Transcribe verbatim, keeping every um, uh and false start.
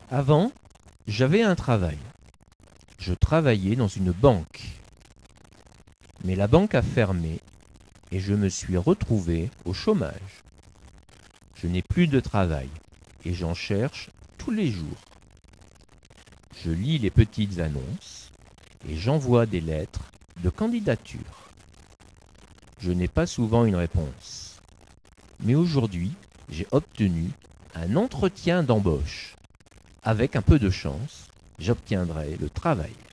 Avant, j'avais un travail. Je travaillais dans une banque. Mais la banque a fermé et je me suis retrouvé au chômage. Je n'ai plus de travail et j'en cherche tous les jours. Je lis les petites annonces et j'envoie des lettres de candidature. Je n'ai pas souvent une réponse. Mais aujourd'hui, j'ai obtenu un entretien d'embauche. Avec un peu de chance, j'obtiendrai le travail.